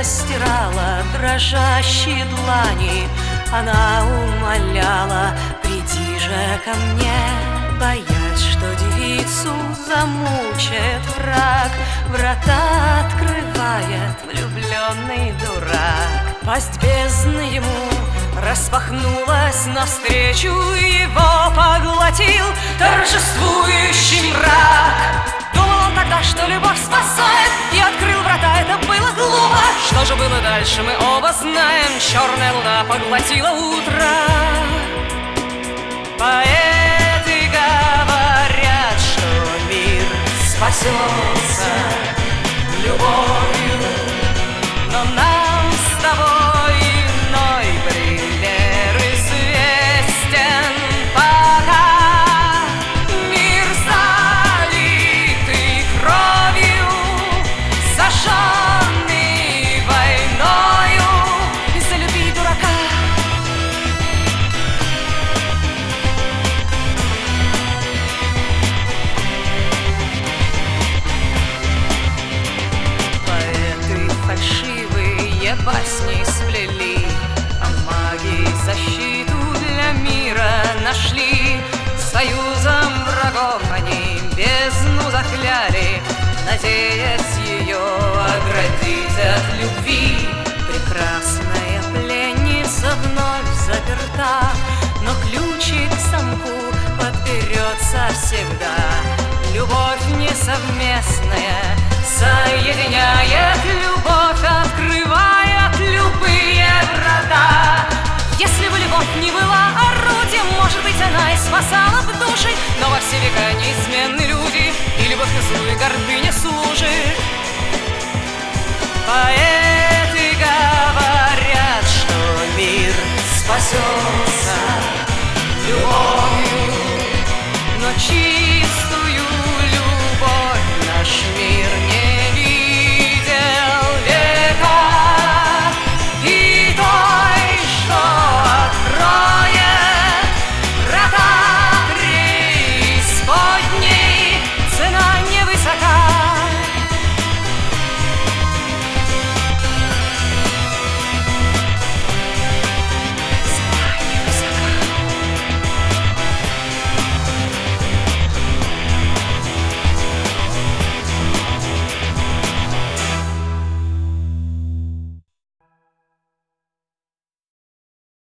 простирала дрожащие длани. Она умоляла: приди же ко мне, боясь, что девицу замучает враг. Врата открывает влюбленный дурак. Пасть бездны ему распахнулась навстречу, его поглотил торжествующий мрак. Думал он тогда, что любовь спасает, и открыл врата, это было глупо. Что же было дальше, мы оба знаем. Черная луна поглотила утро. Поэты говорят, что мир спасется любовью, но нам с тобой иной пример известен. Пока мир залитый кровью, сожженный войною, из-за любви дурака. Фальшивые басни сплели, а маги защиту для мира нашли. Союзом врагов они бездну закляли, надеясь ее оградить от любви. Прекрасная пленница вновь заперта, но ключик к замку подберется всегда. Любовь несовместная соединяет, любовь открывает любые врата. Если бы любовь не была орудием, может быть, она и спасала бы души, но во все века неизменны люди, и любовь злу и гордыне служит. Поэты говорят, что мир спасется